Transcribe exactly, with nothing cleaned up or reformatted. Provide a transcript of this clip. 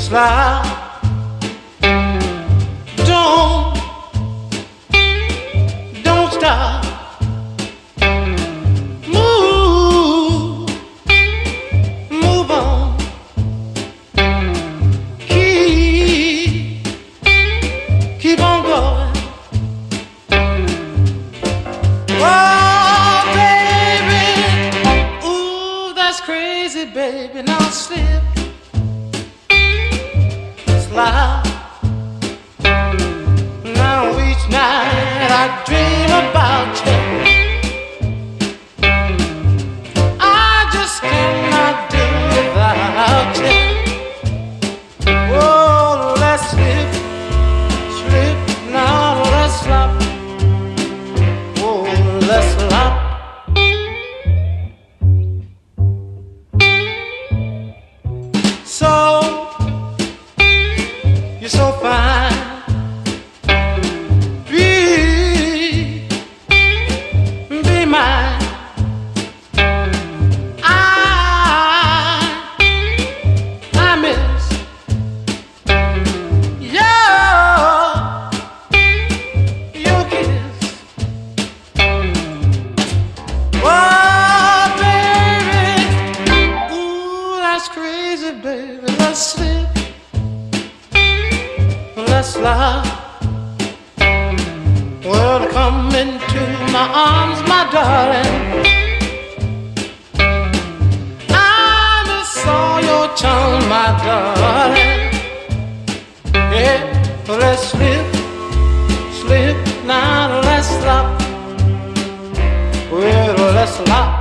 slide. Don't, don't stop. Move, move on. Keep, keep on going. Oh, baby, ooh, that's crazy, baby. Now slip, slide. Now each night I dream about you. I just cannot do without you. Oh, let's slip, slip. Now let's slop. Oh, let's slop. So, you're so fine. Be, be mine. I, I miss your, your kiss. Oh, baby, ooh, that's crazy, baby. Let's slip, let's slide. Well, come into my arms, my darling. I miss all your charms, my darling. Yeah, let's slip, slip. Now let's slop. Well, let's slop.